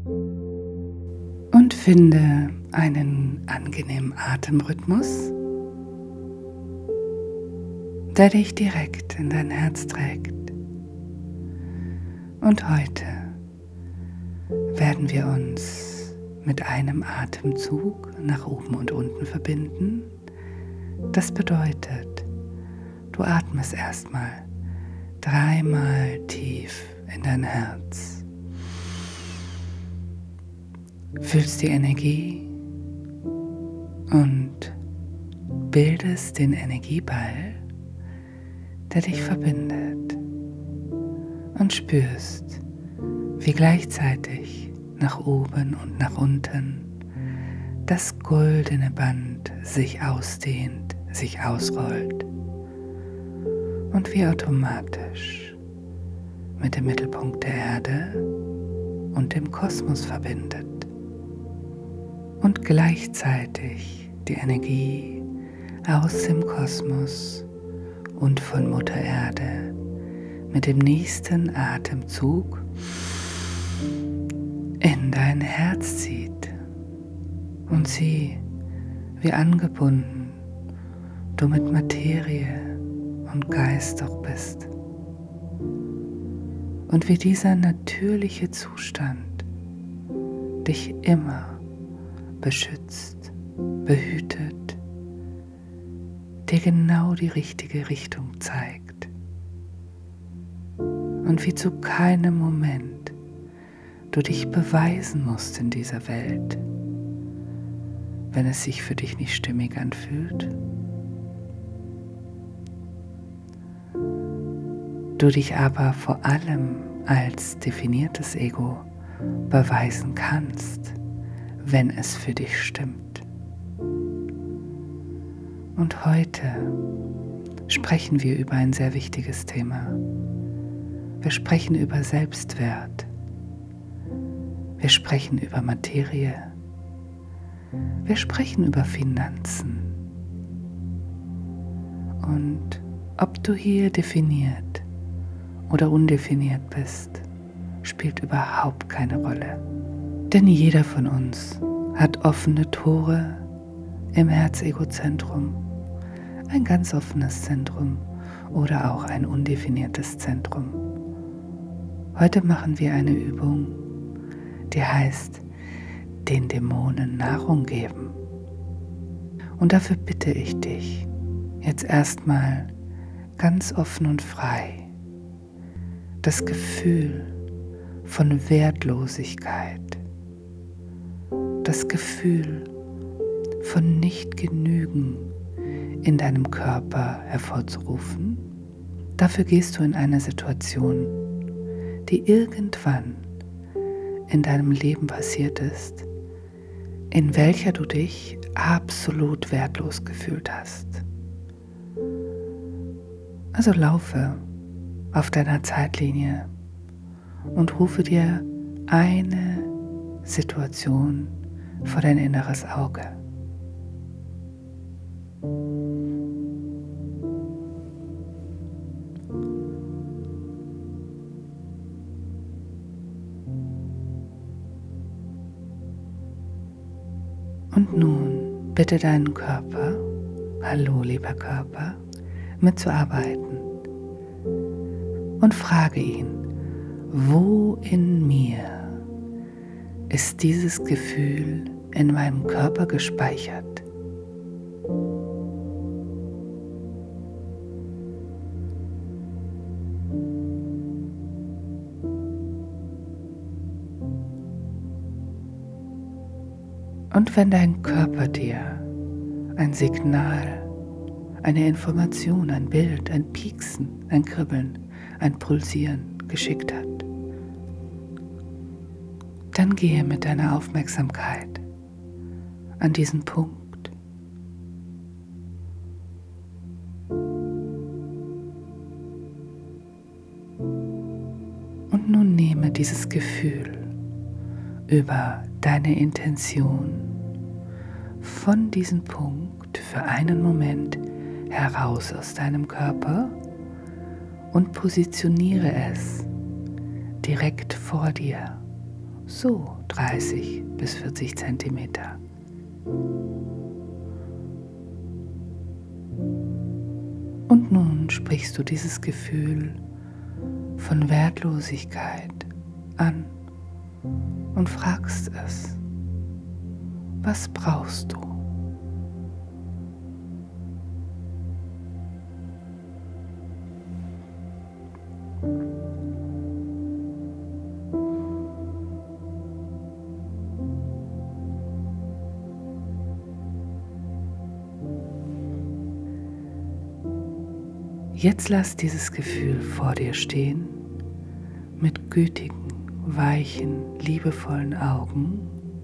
Und finde einen angenehmen Atemrhythmus, der dich direkt in dein Herz trägt. Und heute werden wir uns mit einem Atemzug nach oben und unten verbinden. Das bedeutet, du atmest erstmal 3-mal tief in dein Herz. Fühlst die Energie und bildest den Energieball, der dich verbindet, und spürst, wie gleichzeitig nach oben und nach unten das goldene Band sich ausdehnt, sich ausrollt und wie automatisch mit dem Mittelpunkt der Erde und dem Kosmos verbindet und gleichzeitig die Energie aus dem Kosmos und von Mutter Erde mit dem nächsten Atemzug in dein Herz zieht und sieh, wie angebunden du mit Materie und Geist doch bist und wie dieser natürliche Zustand dich immer beschützt, behütet, dir genau die richtige Richtung zeigt und wie zu keinem Moment du dich beweisen musst in dieser Welt, wenn es sich für dich nicht stimmig anfühlt. Du dich aber vor allem als definiertes Ego beweisen kannst, wenn es für dich stimmt. Und heute sprechen wir über ein sehr wichtiges Thema. Wir sprechen über Selbstwert. Wir sprechen über Materie. Wir sprechen über Finanzen. Und ob du hier definiert oder undefiniert bist, spielt überhaupt keine Rolle. Denn jeder von uns hat offene Tore im Herzegozentrum, ein ganz offenes Zentrum oder auch ein undefiniertes Zentrum. Heute machen wir eine Übung, die heißt, den Dämonen Nahrung geben. Und dafür bitte ich dich, jetzt erstmal ganz offen und frei das Gefühl von Wertlosigkeit, das Gefühl von Nichtgenügen in deinem Körper hervorzurufen. Dafür gehst du in eine Situation, die irgendwann in deinem Leben passiert ist, in welcher du dich absolut wertlos gefühlt hast. Also laufe auf deiner Zeitlinie und rufe dir eine Situation vor dein inneres Auge. Und nun bitte deinen Körper, hallo lieber Körper, mitzuarbeiten und frage ihn, wo in mir ist dieses Gefühl in meinem Körper gespeichert? Und wenn dein Körper dir ein Signal, eine Information, ein Bild, ein Pieksen, ein Kribbeln, ein Pulsieren geschickt hat, dann gehe mit deiner Aufmerksamkeit an diesen Punkt und nun nehme dieses Gefühl über deine Intention von diesem Punkt für einen Moment heraus aus deinem Körper und positioniere es direkt vor dir so 30 bis 40 Zentimeter. Und nun sprichst du dieses Gefühl von Wertlosigkeit an und fragst es: Was brauchst du? Jetzt lass dieses Gefühl vor dir stehen mit gütigen, weichen, liebevollen Augen.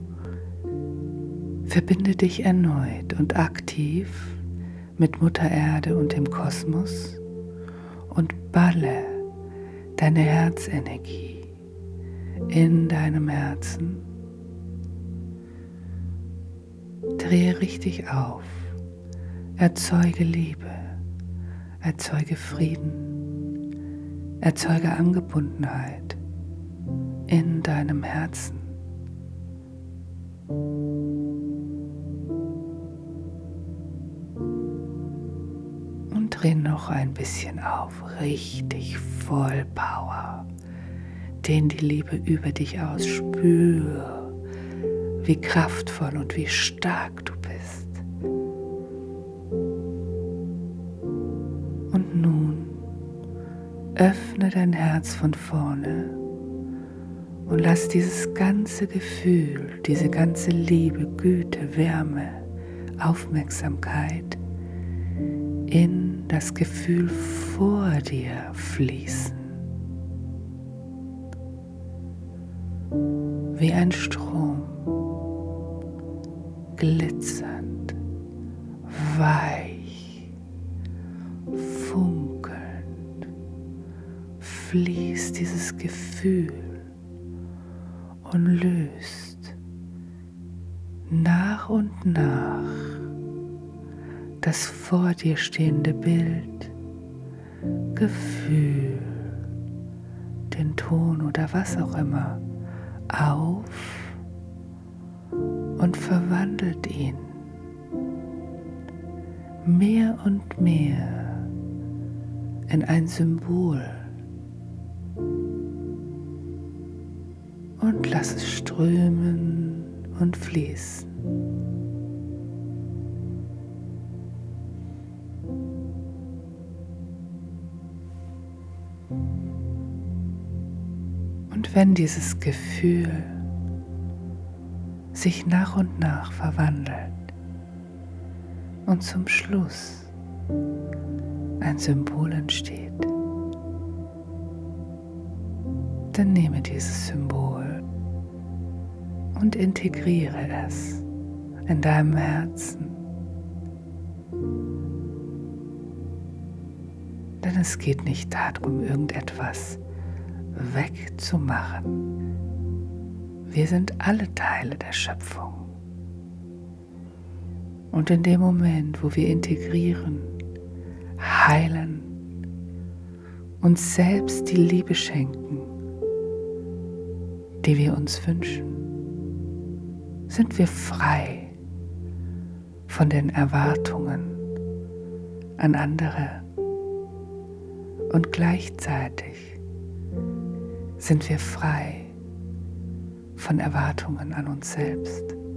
Verbinde dich erneut und aktiv mit Mutter Erde und dem Kosmos und balle deine Herzenergie in deinem Herzen. Drehe richtig auf, erzeuge Liebe, erzeuge Frieden, erzeuge Angebundenheit in deinem Herzen. Und dreh noch ein bisschen auf, richtig voll Power. Dehn die Liebe über dich aus, spür, wie kraftvoll und wie stark du bist. Und nun öffne dein Herz von vorne und lass dieses ganze Gefühl, diese ganze Liebe, Güte, Wärme, Aufmerksamkeit in das Gefühl vor dir fließen. Wie ein Strom, glitzernd, weich, funkelnd, fließt dieses Gefühl und löst nach und nach das vor dir stehende Bild, Gefühl, den Ton oder was auch immer auf und verwandelt ihn mehr und mehr in ein Symbol und lass es strömen und fließen. Und wenn dieses Gefühl sich nach und nach verwandelt und zum Schluss ein Symbol entsteht, dann nehme dieses Symbol und integriere es in deinem Herzen. Denn es geht nicht darum, irgendetwas wegzumachen. Wir sind alle Teile der Schöpfung. Und in dem Moment, wo wir integrieren, heilen, uns selbst die Liebe schenken, die wir uns wünschen, sind wir frei von den Erwartungen an andere und gleichzeitig sind wir frei von Erwartungen an uns selbst.